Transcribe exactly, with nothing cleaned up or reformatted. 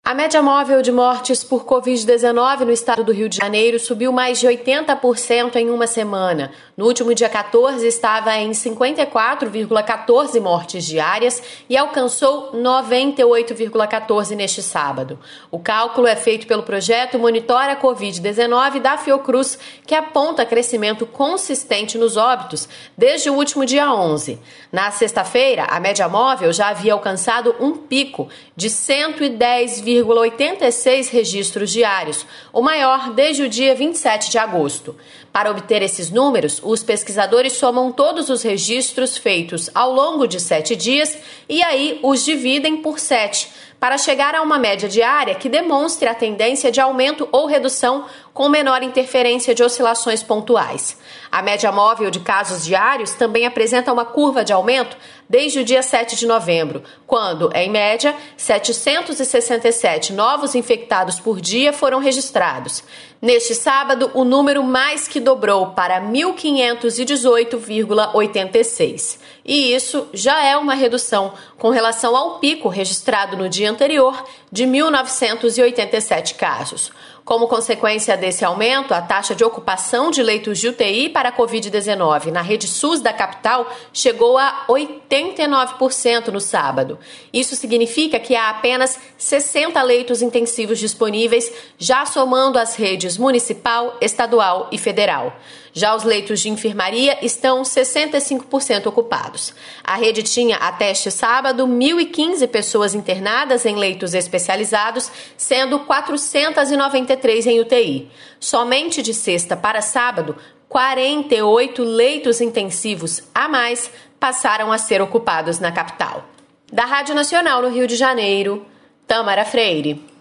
A média móvel de mortes por covid dezenove no estado do Rio de Janeiro subiu mais de oitenta por cento em uma semana. No último dia quatorze, estava em cinquenta e quatro vírgula quatorze mortes diárias e alcançou noventa e oito vírgula quatorze neste sábado. O cálculo é feito pelo projeto Monitora covid dezenove da Fiocruz, que aponta crescimento consistente nos óbitos desde o último dia onze. Na sexta-feira, a média móvel já havia alcançado um pico de cento e dez vírgula oitenta e seis registros diários, o maior desde o dia vinte e sete de agosto. Para obter esses números, os pesquisadores somam todos os registros feitos ao longo de sete dias e aí os dividem por sete, para chegar a uma média diária que demonstre a tendência de aumento ou redução com menor interferência de oscilações pontuais. A média móvel de casos diários também apresenta uma curva de aumento desde o dia sete de novembro, quando, em média, setecentos e sessenta e sete novos infectados por dia foram registrados. Neste sábado, o número mais que dobrou para mil quinhentos e dezoito vírgula oitenta e seis. E isso já é uma redução com relação ao pico registrado no dia anterior de mil novecentos e oitenta e sete casos. Como consequência desse aumento, a taxa de ocupação de leitos de U T I para a covid dezenove na rede SUS da capital chegou a oitenta e nove por cento no sábado. Isso significa que há apenas sessenta leitos intensivos disponíveis, já somando as redes municipal, estadual e federal. Já os leitos de enfermaria estão sessenta e cinco por cento ocupados. A rede tinha até este sábado mil e quinze pessoas internadas em leitos especializados, sendo quatrocentos e noventa e três em U T I. Somente de sexta para sábado, quarenta e oito leitos intensivos a mais passaram a ser ocupados na capital. Da Rádio Nacional no Rio de Janeiro, Tâmara Freire.